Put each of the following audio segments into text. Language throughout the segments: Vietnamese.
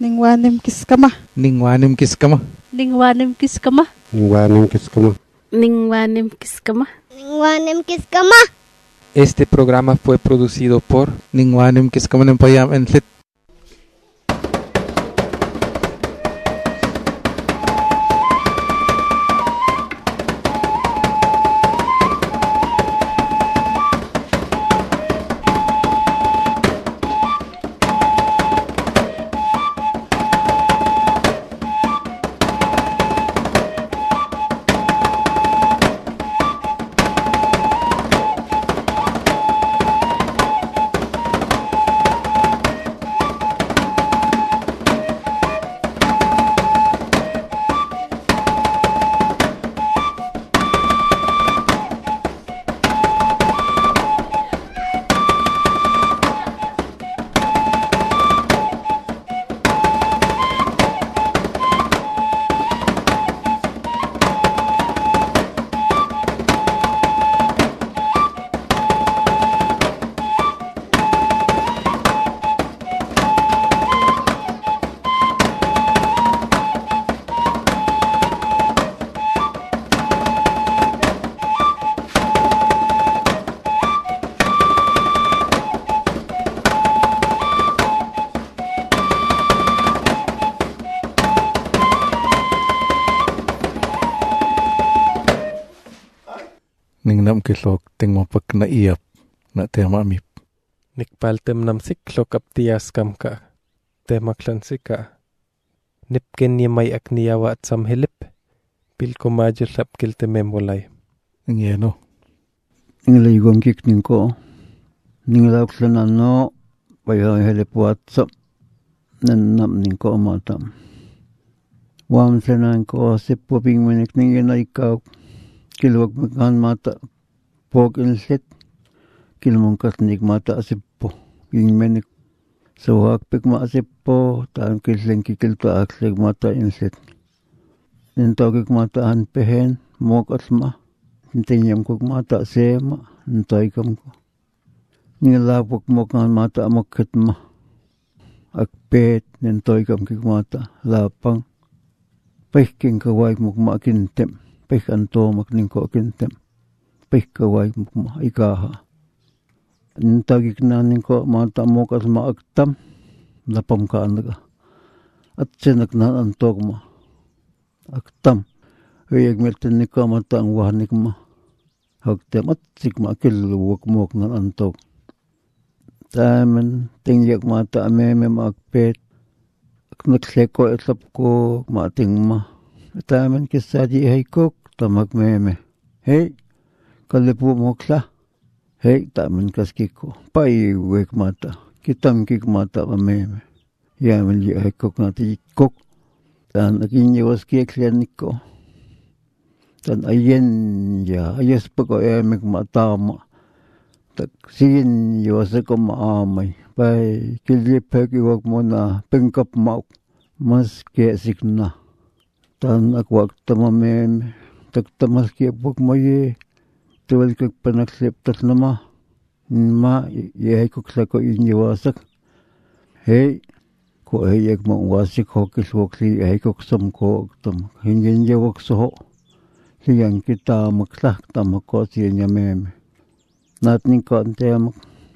Ningwanim kiskama. Ningwanim kiskama. Ningwanim kiskama. Ningwanim kiskama. Ningwanim kiskama. Ningwanim kiskama. Este programa fue producido por Ningwanim Kiskama Nempayam en Lit. Ningnam kilok tingmapak na iyap na tema amip. Nikpaltem nam siklok aptias kamka. Temaklan Nipken yamay akniyawa at samhilip. Pilko majilap kiltememolay. Ngeno. Inglaygom kikning ko. Ninglaklan ano. Bayang hilip watsap. Nanam ning ko matam. Wam sanan ko sipo pingmanik ning ikaw. Kilwag makan mata pog inset kilmong katnik mata asippo yung menik so hakpik ma asippo taan kileng kikilta akleg mata inset nintogik mata hanpehen mok asma nintinyam kog mata sema nintoykam ko nilapok mokan mata mokit ma akpet nintoykam kik mata lapang pehking kawag mok makintem peh anto makning ko kintem peh kawai mukma ikaha nintagik nanin ko mata mokas maaktam lapam ka anaga at sinak na antok ma aktam huyag melten ni ko mata ang wahanik ma hagtem at sikma kilwak mok na antok tamen tingyak mata ameme maakpet aknakseko itlap ko mating ma tamen kisadi haykok tamak meme hey kalipu mokla hey tamen kaskiko pai wek mata kitam kik mata meme yamen li haykok nati kok tan akinye waski klianiko tan ayen ya ayes pako emek matama tak sin yoseko maamay pai kilipek iwak mo na pengkap mauk mas ke sikna tan akwak tamamem tak tamas ke pok moye tuwal kag panaksep tas nama ma ye ko klako inyawasak hey ko ayek mo wasik ho kiswokli ay ko sam ko tam hingin yawak so hiyang kita maklak tamako siya mem natning ko antemak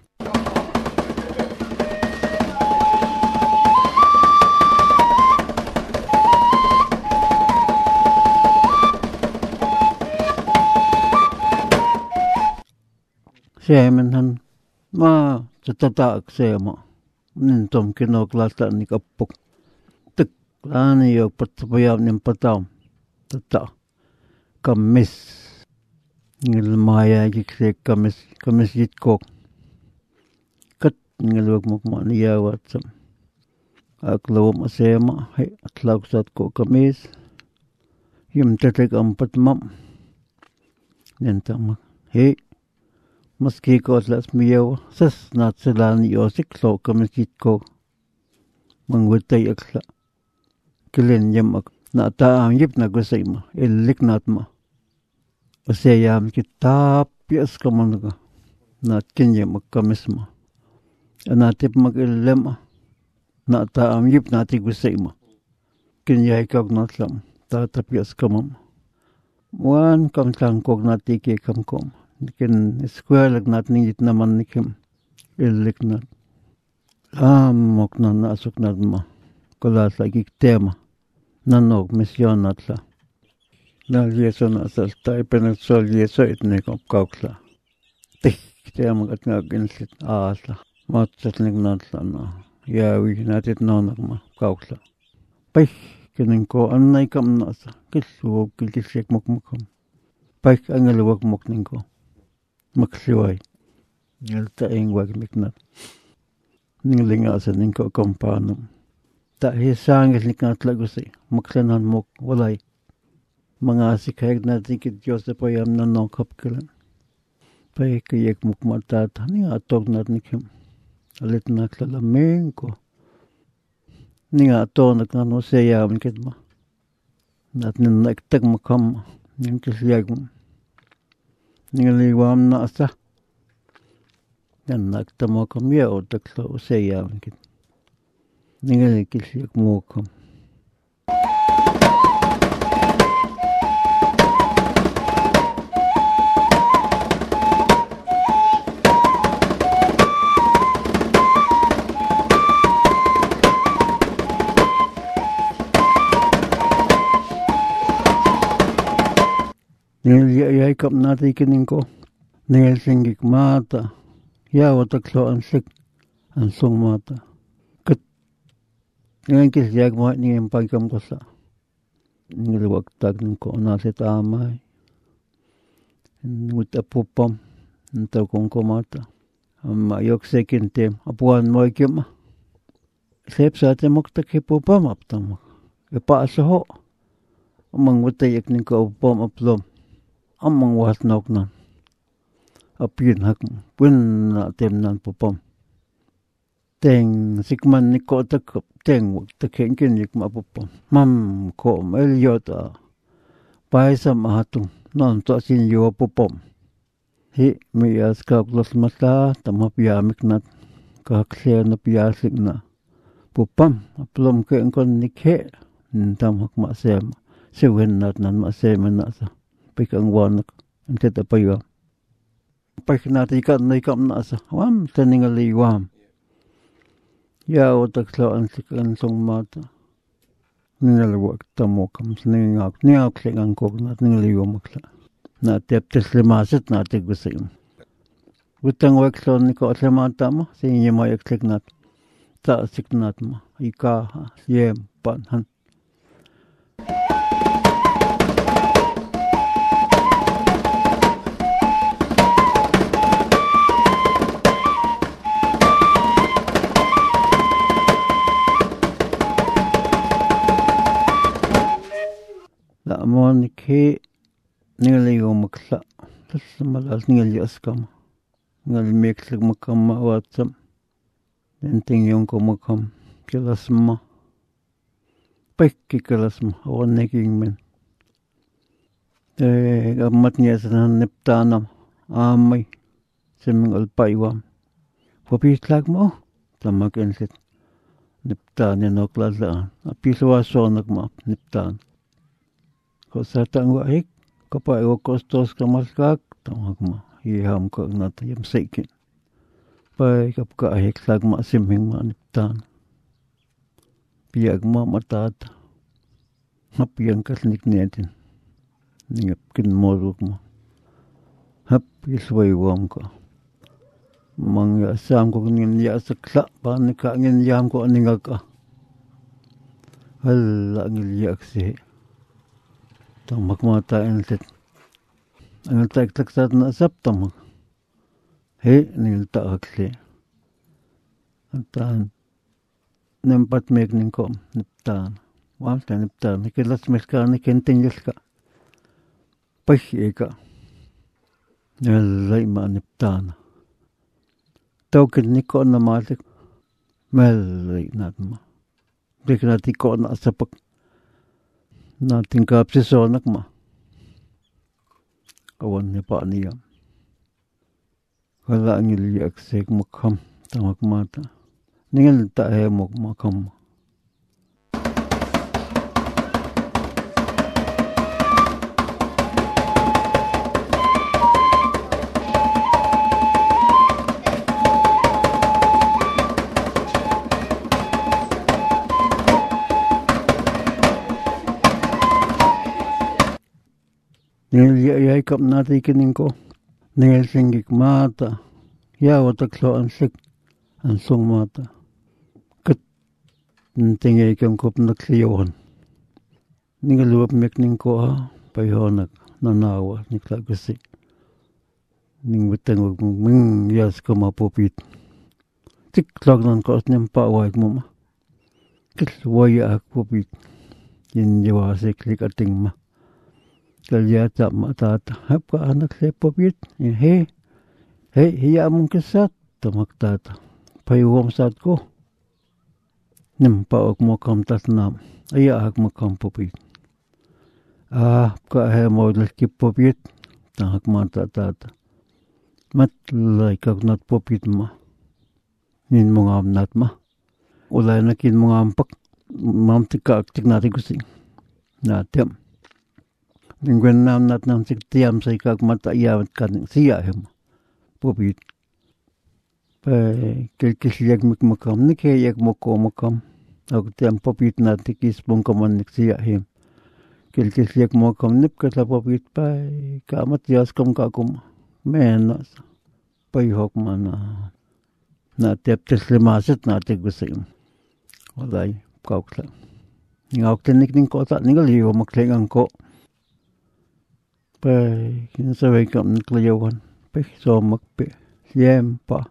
Semenhan ma tatatak sema nintom kinoklata ni kapok tek ani yo patpayam nim patam tata kamis ngil maya gikse kamis yitkok kat ngilwag mukma niya watsam aklawam asema hay atlawsat ko kamis yum tatek ampat mam nintamak hey maski ko atlas miyaw sas natsalan yosik lo kamisit ko mangwitay akla kilin yam ak nataam yip na gusay ma ilik nat ma asayam kitap pias kaman ka nat kinyam ak kamis ma anatip mag ilem na ta am yip na ti gusema kin yai kog na slam ta tapias kamam wan kam tlang kog na ti ke kam kom kin eskwela nat ningit naman nikim ilik nat mok na nasuk nat ma kolas lagik tema nanog misyon natla na lieso na salta ipenetsol lieso itne kop kaukla tik tema gat ngagin sit asla matsat ning natla na yawi natit nonak ma kaukla pai kinin ko annay kam nasa kilsuwag kilkilsek mokmokam pai angaluwag mokning ko maksiway ngalta ingwag miknat ninglingasan ningko kompanum ta hisangil niknat lagusi maklanan mok walay mga sikayag na dikit Joseph ayam na nongkap kilan pai kayak mok matata ni atog nat nikim alit naklalaming ko ni atog naknano sayam kitma nat ninnaktag makam ningkisyag ningaliwam na asa yan naktamo kamya o taklo sayam kit ningalikisyak mo kam niliyay kap natin kining ko nilsinggik mata yaw taklo ansik ansong mata kat ngayon kisyag mo niyang pagkam ko sa niliwagtag ng ko nasit amay ngut apupam ntaw kong kumata mayok second time apuan mo ikim sep sa atin moktak hipupam aptam ipaasa ho amang watayak ng ko upam aplom amang wahat nok nan apin hak pun na tem nan pupam teng sikman ni ko takap teng takhen kin nik ma pupam mam ko melyota paisa mahatung non to sin yo pupam hi mi as ka klos mata tamapya miknat ka khle na piasik na pupam aplom ke kon nikhe tam hak ma sem sewen nat nan ma sem na sa pikang wanak antet apayo paknati kan nay kam na sa wam taningali wam ya otaklo an sikan song mata ninalwak tamo kam sningak niak lengang kog nat ningali wamakla na teptes limasit na tigusim utang waklo ni ko lemata mo sinye mayak leknat ta siknat mo ika yem panhan la mon ke ningali makla tas malas ningali askam ngal meklik makam watsam denting yung ko makam kelasma pekki kelasma awan neking men gamat niya sa neptanam amay seming alpaiwam papislag mo tamakin sit neptan yan o klasaan apiswaso nagma neptan ko sa tangwa hik kapay o kostos kamaskak tamagma iham ko nat yam seikin pay kapka hik lagma simhing maniptan piyagma matata hapyan kasnik niyatin ningap kin moruk mo hap iswaywam ko mangya sam ko ngin ya sakla panika ngin yam ko ningaka halla ngil yaksi tamak mata enset ang tak sat na saptam he nil ta akle atan nempat mek ning ko neptan wam ta neptan kelas meska ni kentingis ka pahika nalai ma neptan token ni ko na malik melai natma deknati ko na sapak nating kapsisonak ma kawan ni pa niya wala ang iliyak sek makham tamak mata Ningel ta he mok makam. Ningel yai kap nati kininko. Ningel singik mata. Ya wata klo ansik ansung mata. Kat ntingay kang kop nakliyawan. Ningel luwap mek ningko ha. Payhonak nanawa nikla gusik. Ning beteng wag ming yas ko mapupit. Tik lag nan ko asnyam pa wag mo ma. Kil waya ak pupit. Yin jawa siklik ating ma. Kalya tak matata. Hap ka anak saya popit. Hei, hiya mong kisat. Tamak tata. Payuwam sat ko. Nimpa ak mo kam tasnam. Aya ak mo kam popit. Ka he mo lakip popit. Tahak mata tata. Mat laikak nat popit ma. Nin mo ngam nat ma. Ulay nakin mo ngampak. Mam tika aktik nati kusing. Natim. Ningwen nam nat nam sik tiam sa ikak mata iawat kaning siya hem. Popit. Pa kilkis yak mik makam. Nik he yak moko makam. Ako tiam popit na tikis pong kaman nik siya hem. Kilkis yak makam nip ka sa popit pa. Kamat yas kam kakum. Menas. Payhok man na tiap tislimasit na tigusim. Walay kaukla. Ngawak tinik ning kota ningal iyo maklingang ko. Pai kinsaway kam niklayawan. Pai so magpi. Siyem pa.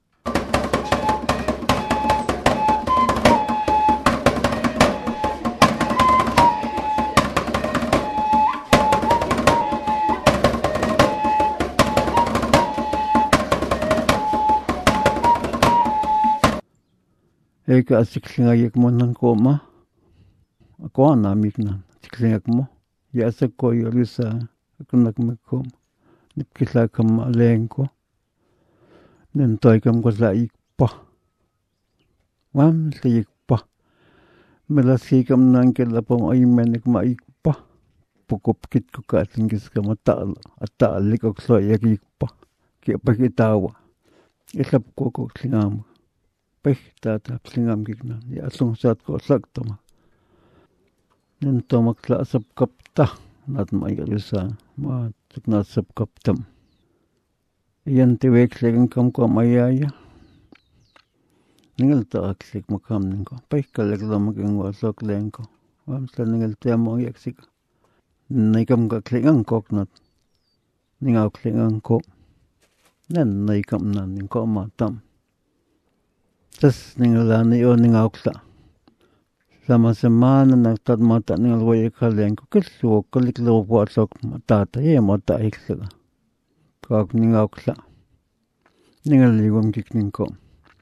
Eka siklingayek mo nan ko ma. Ako anamik na. Siklingak mo. Yasa ko yorisa. Ako nagmikom. Nipkisla kam aleng ko. Nentoy kam ko sa ikpa. Wam sa ikpa. Melasi kam nang kilapong ay menik maikpa. Pukupkit ko katingkis ka matal. At taalik ako sa ikpa. Kaya pakitawa. Islap ko klingam. Peh tata klingam kikna. Yasong sat ko saktama. Nento makla sab kapta. Nat maayalisa. Matik nat sab kaptam. Iyan tiwek silang kam ko mayaya. Ningal ta aksik makam ningko. Peh kalagla maging wasok lengko. Wamsla ningal tiya mo ang yaksik. Naikam ka klingang kok nat. Ningaw klingang ko. Nan naikam na ningko matam. Tas ningalani o ningawkla. Sama semana nagtadmata ningal waya kalengko. Kilsuwa kaliklo po asok matata. Ye mata iksaga. Kag ningawkla. Ningaligwam kikningko.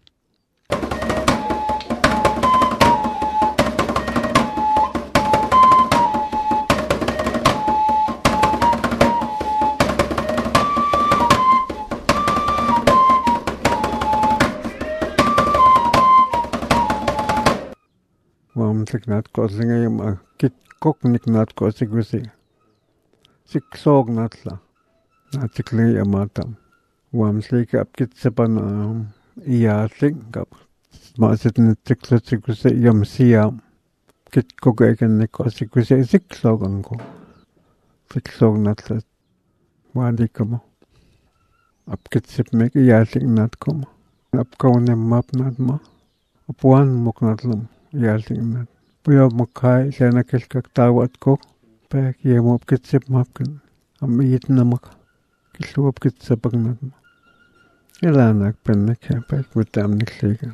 Wam siknat ko singayam kit kok niknat ko sigusi. Siksog natla. Natikli amatam. Wam slika apkit sepan iyasing kap. Masit nitiklo sigusi yam siyam. Kit kok eken niko sigusi siksog angko. Siksog natla. Wadi kamo. Apkit sipmek iyasing nat komo. Apkaw ne map nat ma. Apuan mok natlam. Yalting nat. Puyo makai siya nakilkak tawat ko. Pek yemo apkitsip mapkan. Amit namak. Kislu apkitsip pag nat ma. Ilanak penek ya. Pek butam nikligan.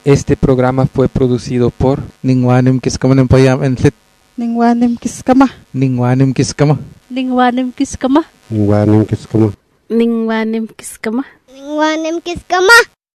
Este programa fue producido por Ningwanim Kiskama Payam Entlit. Ningwanim Kiskama. Ningwanim Kiskama. Ningwanim kiskama. Ningwanim kiskama. Ningwanim kiskama. Ningwanim kiskama.